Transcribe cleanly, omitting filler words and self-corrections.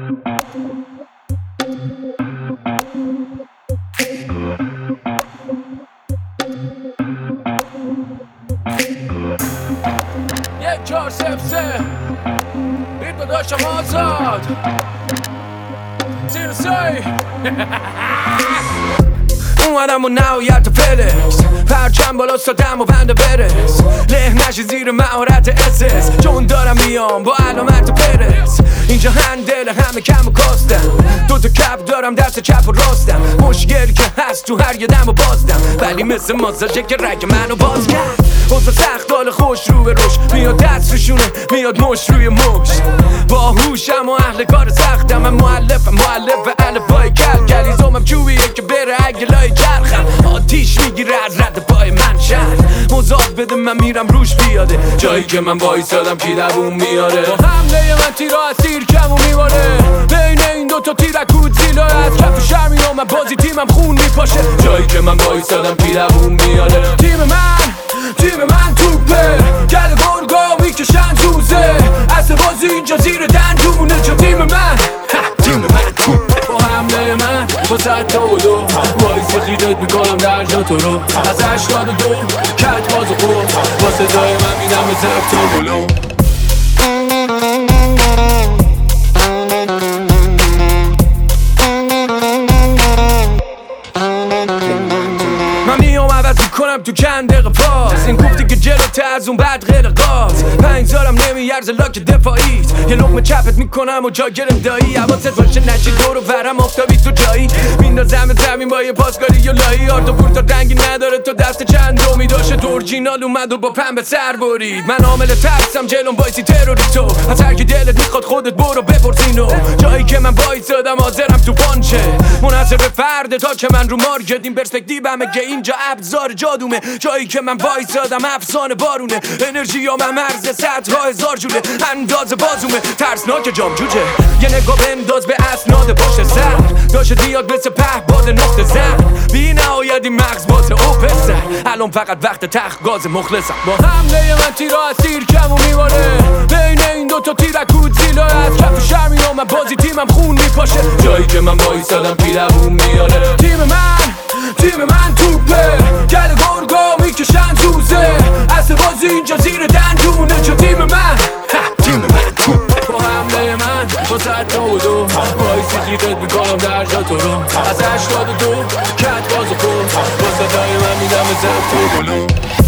یک چهار سبسه بیت داشتم آزاد زیر سای اومدم و نهایت فلکس پرچم بالا سادم و بنده برس له نشی زیر مهارت اسس چون دارم میام با علامت پرس اینجا هندل همه کم و کاستم دوتا کپ دارم دست چپ و راستم مشکلی که هست تو هر یه دم و بازدم ولی مثل ماساژه که رگ منو باز کرد اوضاع سخت حال خوش رو به روش میاد دست روشونه میاد مش روی مش باهوشم و اهل کار سختم من معلف الفبای کلیزومم چوبیه که بره اگه لای جرخم آتیش میگیره از رد پای من شهر مزاق بده من میرم روش بیاده جایی که من وایسادم کی دووم میاره با حمله من تیرا از تیر کمو میباره بین این دوتا تیرک کودزیلا از کف شهر میام من بازی تیمم خون میپاشه جایی که من وایسادم کی دووم میاره تیم من توپه گل گرگا میکشن توزه اصل بازی اینجا زیر دندونه چون تیم من توپه با حمله من با صد تا و دو وایسی خیدت میکنم در جا تو رو از 82 کت باز و خود با صدای من میدم به زب تا بلو من میام عوض میکنم تو چند دقیقه پاس این گفتی که جلوته از اون بعد غیر قاس 5 سالم نمیارزه لاک دفاعیت یه لقمه چپت میکنم و جا گرم دایی حواست باشه نشی دور و ورم آفتابی تو جایی میندازم زمین با یه پاسکاری یا لایی آرد و پورتا رنگی نداره تو دست چند دومی داشته تو اورجینال اومد و با پنبه سر برید من عامل ترسم جلوم وایسی تروریستو از هر کی دلت میخواد خودت برو بپرسینو جایی که من وایسادم حاضرم تو پانچه منحصر به فرد تا که من رو مارکت این پرسپکتیومه که اینجا ابزار جادومه جایی که من وایسادم افسانه بارونه انرژی یا من مرز 100,000 جوله انداز بازومه ترسناک جام جوجه یه نگاه بنداز به اسناد پشت سر داشت بیاد مثل پهباد نقطه زن بی نهایتی مغز باز او پسر الان فقط وقت تخت گاز مخلصم با حمله من تیرا از تیر کمو میباره بین این دوتا تیرک کودزیلا از کف شهر میام من بازی تیمم خون میپاشه جایی که من وایسادم کی دووم میاره تیم من توپه گل گرگا میکشن توزه اصل بازی اینجا زیر دندونه چون تیم من توپه با حمله من با صد تا و دو وایسی خیدت میکنم در جا تو رو از 82 کت باز و خود با صدای من میدم به زب تو بلو